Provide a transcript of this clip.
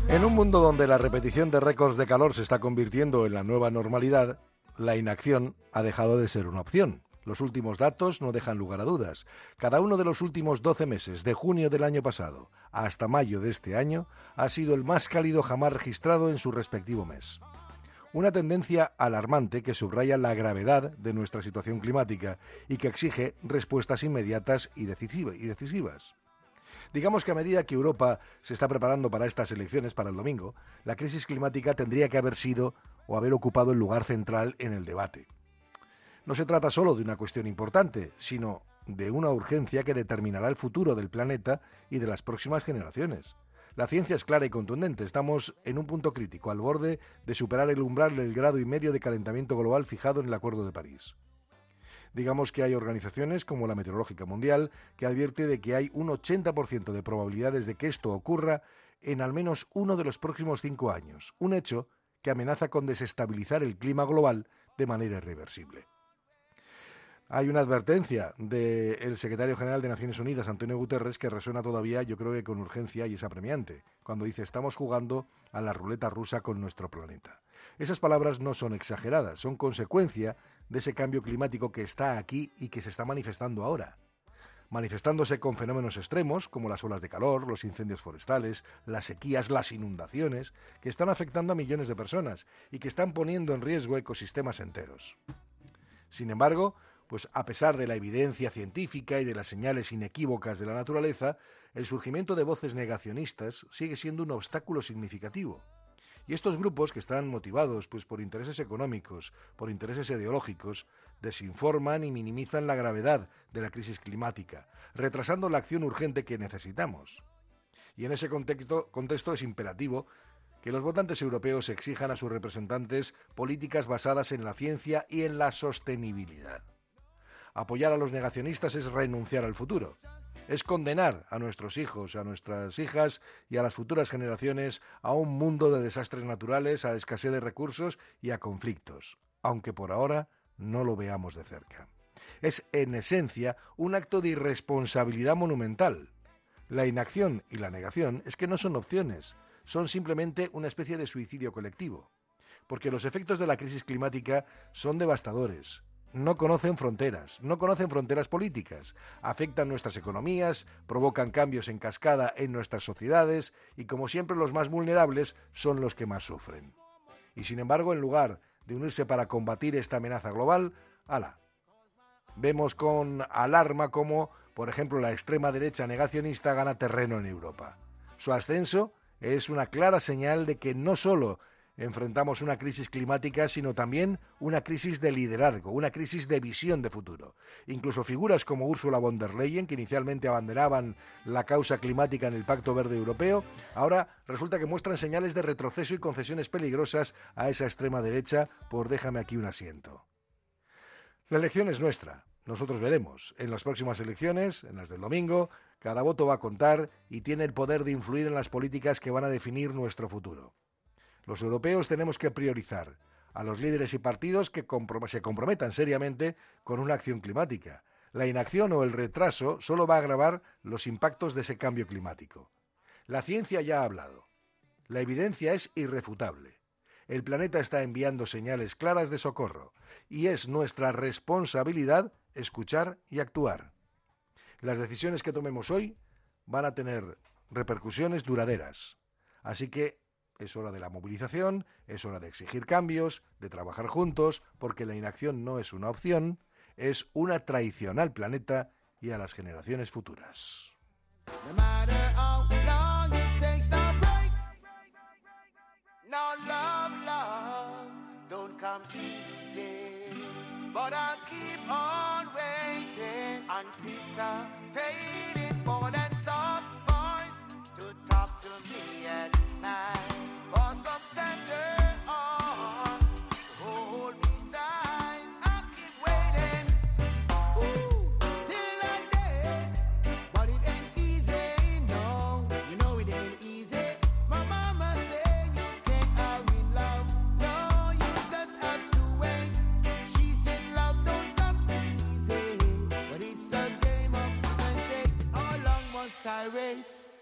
En un mundo donde la repetición de récords de calor se está convirtiendo en la nueva normalidad, la inacción ha dejado de ser una opción. Los últimos datos no dejan lugar a dudas. Cada uno de los últimos 12 meses, de junio del año pasado hasta mayo de este año, ha sido el más cálido jamás registrado en su respectivo mes. Una tendencia alarmante que subraya la gravedad de nuestra situación climática y que exige respuestas inmediatas y decisivas. Digamos que a medida que Europa se está preparando para estas elecciones, para el domingo, la crisis climática tendría que haber sido o haber ocupado el lugar central en el debate. No se trata solo de una cuestión importante, sino de una urgencia que determinará el futuro del planeta y de las próximas generaciones. La ciencia es clara y contundente. Estamos en un punto crítico, al borde de superar el umbral del 1,5 grados de calentamiento global fijado en el Acuerdo de París. Digamos que hay organizaciones como la Meteorológica Mundial que advierte de que hay un 80% de probabilidades de que esto ocurra en al menos uno de los próximos 5 años, un hecho que amenaza con desestabilizar el clima global de manera irreversible. Hay una advertencia del secretario general de Naciones Unidas, Antonio Guterres, que resuena todavía, yo creo que con urgencia y es apremiante, cuando dice: estamos jugando a la ruleta rusa con nuestro planeta. Esas palabras no son exageradas, son consecuencia de ese cambio climático que está aquí y que se está manifestando ahora. Manifestándose con fenómenos extremos como las olas de calor, los incendios forestales, las sequías, las inundaciones, que están afectando a millones de personas y que están poniendo en riesgo ecosistemas enteros. Sin embargo, pues a pesar de la evidencia científica y de las señales inequívocas de la naturaleza, el surgimiento de voces negacionistas sigue siendo un obstáculo significativo. Y estos grupos, que están motivados pues por intereses económicos, por intereses ideológicos, desinforman y minimizan la gravedad de la crisis climática, retrasando la acción urgente que necesitamos. Y en ese contexto es imperativo que los votantes europeos exijan a sus representantes políticas basadas en la ciencia y en la sostenibilidad. Apoyar a los negacionistas es renunciar al futuro. Es condenar a nuestros hijos, a nuestras hijas y a las futuras generaciones a un mundo de desastres naturales, a escasez de recursos y a conflictos, aunque por ahora no lo veamos de cerca. Es, en esencia, un acto de irresponsabilidad monumental. La inacción y la negación es que no son opciones, son simplemente una especie de suicidio colectivo, porque los efectos de la crisis climática son devastadores. No conocen fronteras políticas, afectan nuestras economías, provocan cambios en cascada en nuestras sociedades y, como siempre, los más vulnerables son los que más sufren. Y sin embargo, en lugar de unirse para combatir esta amenaza global, vemos con alarma cómo, por ejemplo, la extrema derecha negacionista gana terreno en Europa. Su ascenso es una clara señal de que no solo enfrentamos una crisis climática, sino también una crisis de liderazgo, una crisis de visión de futuro. Incluso figuras como Ursula von der Leyen, que inicialmente abanderaban la causa climática en el Pacto Verde Europeo, ahora resulta que muestran señales de retroceso y concesiones peligrosas a esa extrema derecha por déjame aquí un asiento. La elección es nuestra. Nosotros veremos. En las próximas elecciones, en las del domingo, cada voto va a contar y tiene el poder de influir en las políticas que van a definir nuestro futuro. Los europeos tenemos que priorizar a los líderes y partidos que se comprometan seriamente con una acción climática. La inacción o el retraso solo va a agravar los impactos de ese cambio climático. La ciencia ya ha hablado. La evidencia es irrefutable. El planeta está enviando señales claras de socorro y es nuestra responsabilidad escuchar y actuar. Las decisiones que tomemos hoy van a tener repercusiones duraderas. Así que es hora de la movilización, es hora de exigir cambios, de trabajar juntos, porque la inacción no es una opción, es una traición al planeta y a las generaciones futuras. For some tender